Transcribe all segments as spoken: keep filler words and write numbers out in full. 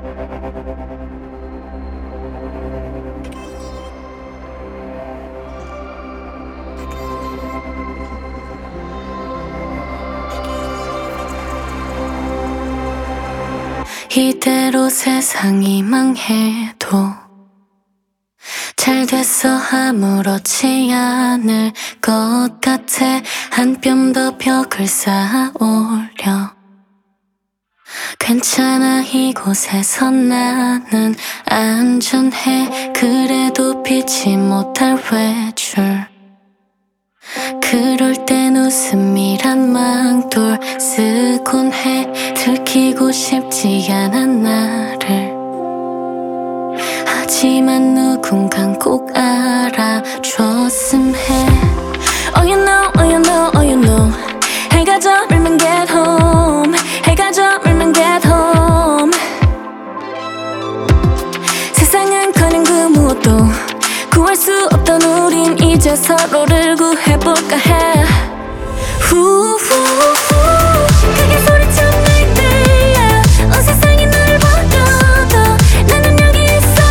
이대로 세상이 망해도 잘 됐어 아무렇지 않을 것 같아. 한 뼘 더 벽을 쌓아 올려. 괜찮아 이곳에서 나는 안전해. 그래도 피치 못할 외줄. 그럴 땐 웃음이란 망돌 쓰곤 해. 들키고 싶지 않아 나를. 하지만 누군간 꼭 알아줬음 해. Oh you know, oh you know, oh you know. 해가 저물면 get home. 해가 저물면 get home. 세상은커녕 그 무엇도 구할 수 없던 우린 이제 서로를 구해볼까 해. 후후후 크게 소리쳐 날 때야. 온 세상이 널 버려도 나는 여기 있어.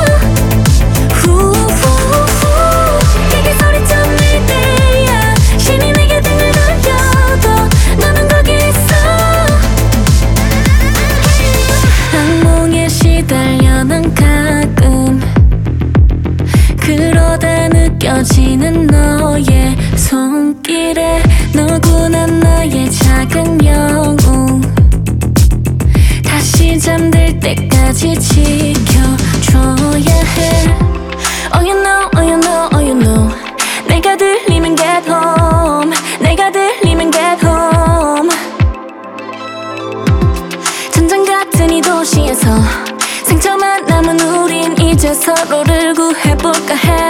후후후 크게 소리쳐 날 때야. 신이 내게 등을 돌려도 너는 거기 있어. 악몽에 시달려 난 가끔. 그러다 느껴지는 너의 손길에 너구나 나의 작은 영웅. 다시 잠들 때까지 지켜줘야 해. Oh you know, oh you know, oh you know. 내가 들리면 get home. 내가 들리면 get home. 전장 같은 이 도시에서 상처만 남은 우린 이제 서로를 구해볼까 해.